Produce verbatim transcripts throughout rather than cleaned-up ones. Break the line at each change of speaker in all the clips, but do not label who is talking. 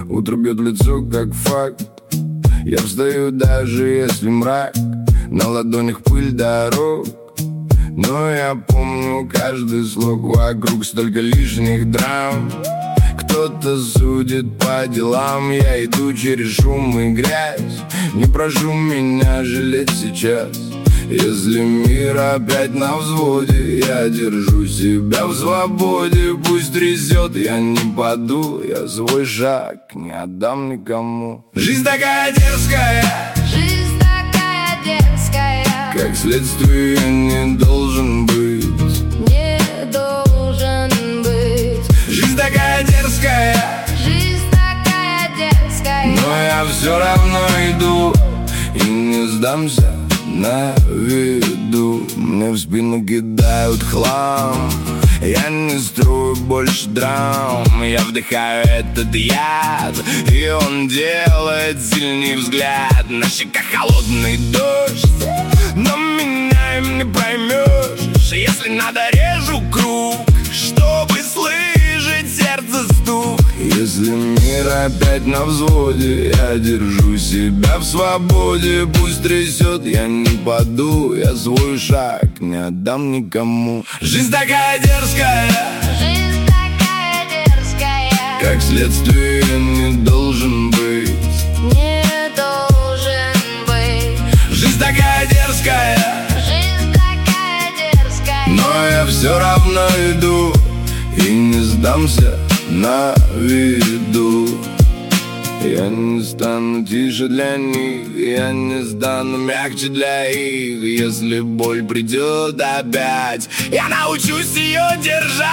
Утро бьет в лицо, как факт. Я встаю, даже если мрак. На ладонях пыль дорог, но я помню каждый слог. Вокруг столько лишних драм. Кто-то судит по делам. Я иду через шум и грязь. Не прошу меня жалеть сейчас. Если мир опять на взводе, я держу себя в свободе. Пусть трясет, я не паду. Я свой шаг не отдам никому. Жизнь такая дерзкая,
Жизнь такая дерзкая,
как следствие не должен быть.
не должен быть.
Жизнь такая дерзкая,
Жизнь такая дерзкая,
но я все равно иду и не сдамся на виду. Мне в спину кидают хлам. Я не строю больше драм. Я вдыхаю этот яд, и он делает сильный взгляд. На щеках холодный дождь, но меня им не проймешь. Если надо, режу круг, чтобы слышать сердце стук. Если мир опять на взводе, я держу себя в свободе. Пусть трясет, я не паду. Я свой шаг не отдам никому. Жизнь такая дерзкая,
жизнь такая дерзкая,
как следствие не должен быть.
не должен быть.
Жизнь такая дерзкая,
Жизнь такая дерзкая,
но я все равно иду и не сдамся на виду. Я не стану тише для них, я не стану мягче для их. Если боль придет опять, я научусь ее держать.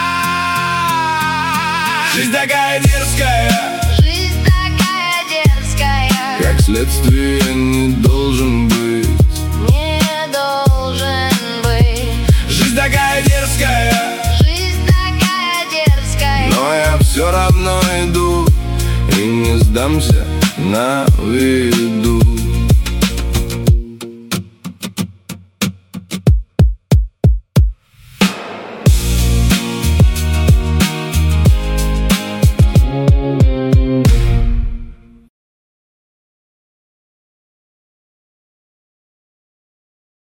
Жизнь такая дерзкая,
жизнь такая дерзкая,
как следствие не должен быть.
не должен быть.
Жизнь такая дерзкая,
Жизнь такая дерзкая,
но я все равно иду и не сдамся на виду.